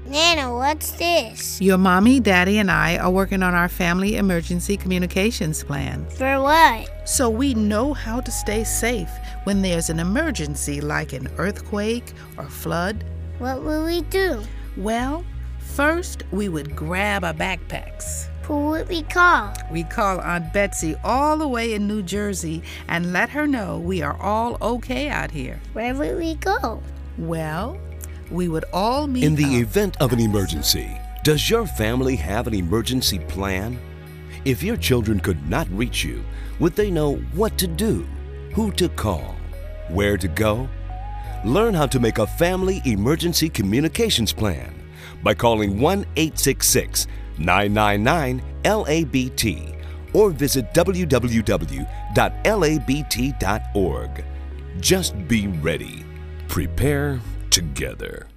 Nana, what's this? Your mommy, daddy, and I are working on our family emergency communications plan. For what? So we know how to stay safe when there's an emergency like an earthquake or flood. What will we do? Well, first we would grab our backpacks. Who would we call? We call Aunt Betsy all the way in New Jersey and let her know we are all okay out here. Where would we go? Well, we would all meet In the up. event of an emergency, does your family have an emergency plan? If your children could not reach you, would they know what to do, who to call, where to go? Learn how to make a family emergency communications plan by calling 1-866-999-LABT or visit www.labt.org. Just be ready. Prepare together.